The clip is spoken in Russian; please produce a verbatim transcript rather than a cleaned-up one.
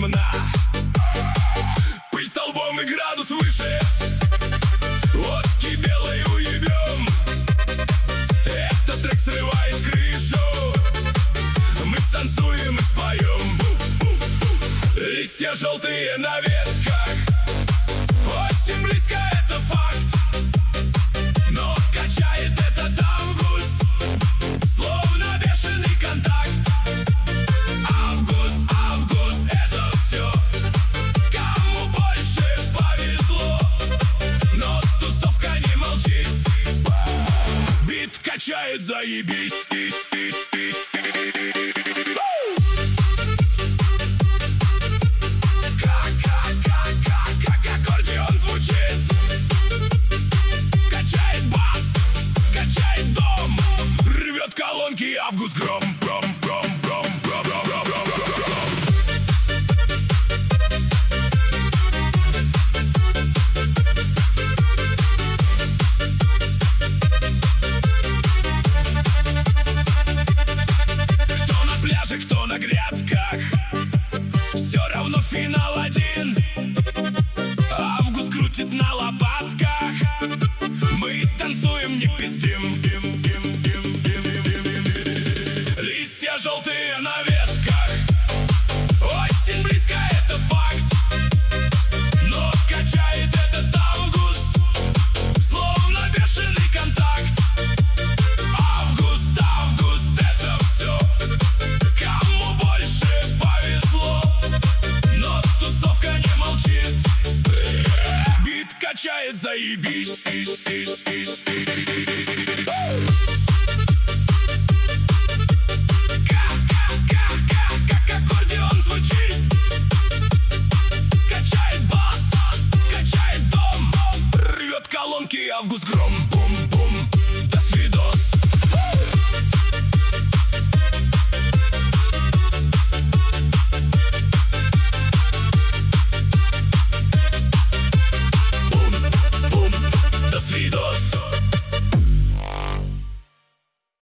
темна, пыль столбом и градус выше. Водки белой уебем, этот трек срывает крышу. Мы станцуем и споем. Листья желтые на ветках, осень близко, это факт. Но качает этот август, словно бешеный контакт. Август, август, это все, кому больше повезло. Но тусовка не молчит, бит качает, заебись. Колонки, август, гром, гром, гром, гром, гром, гром, гром, гром, гром. Кто на пляже, кто на грядках, все равно финал один. Август крутит на лопатках, мы танцуем, не пиздим. Листья желтые на ветках, осень близко, это факт. Но качает этот август, словно бешеный контакт. Август, август, это все, кому больше повезло. Но тусовка не молчит, бит качает, заебись. Август, гром.